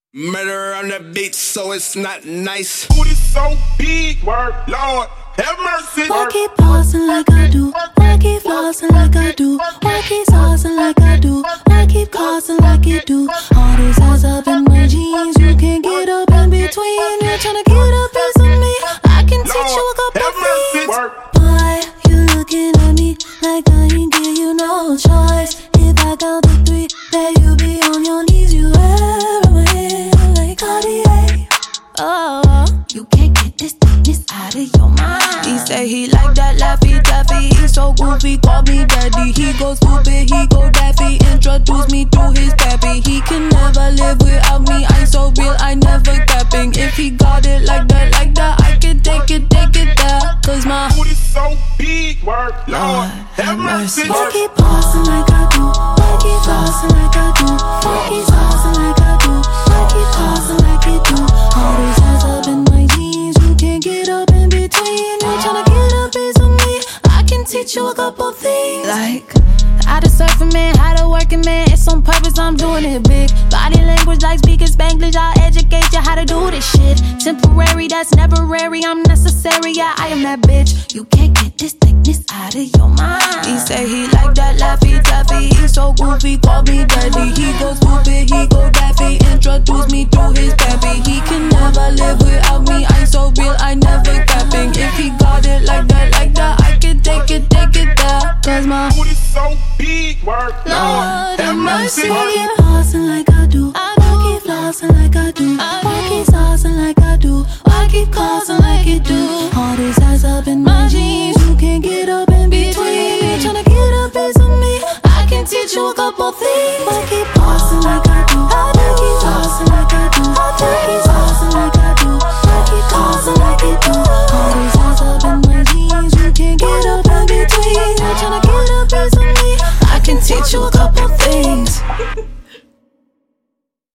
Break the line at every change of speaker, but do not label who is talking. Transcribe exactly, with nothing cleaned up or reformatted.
Murder on the beat, so it's not nice.
Booty so big, word, Lord, have mercy.
Why keep pausing like I do? Why keep flossing like I do? Why keep saucing like I do? Why keep causing like you do? All this ass up in my jeans, you can't get up in between. You're trying to get up into me, I can teach you a couple things. Boy, you looking at me like I ain't give you no choice. If I count to three, then you be on your knees. You ever my hand like Cartier. Oh, you can't get this thickness out of your mind. He say he like that Laffy Taffy. He's so goofy, call me daddy. He go stupid, he go daffy. Introduce me to his pappy. He can never live without me. I'm so real, I never capping. If he got it like that, like that, I can take it, take it there. Cause my
booty so big, word, Lord, have mercy.
Why keep pausing like I do? Why keep flossing like I do? Why keep saucing like I do? Why keep causing like you do? All these hands up in my jeans, you can't get up in between. You're tryna get up into me, I can teach you a couple things. Like how to surf a man, how to work a man. It's on purpose, I'm doing it big. Body language like speaking Spanglish, I'll educate you how to do this shit. Temporary, that's never rare, I'm necessary, yeah, I am that bitch. You can't get this thickness out of your mind. He say he like that Laffy Taffy. He's so goofy, call me daddy. He go stupid, he go daffy. Introduce me to his pappy. He can never live without me, I'm so real, I never capping. If he got it like that, like that, I can take it, take it there. Cause my
booty so big, word, Lord, have mercy.
Why keep pausing like I do? Why keep flossing like I do? Why keep saucing like I do? Why keep causing like you do? All this ass up in my jeans, you can't get up in between. You're tryna get up into me, I can teach you a couple things. Why keep pausing like I do? Why keep flossing like I do? Why keep saucing like I do? Why keep causing like you do? All this ass up in my jeans, you can't get up in between. You're tryna get up into me, I can teach you a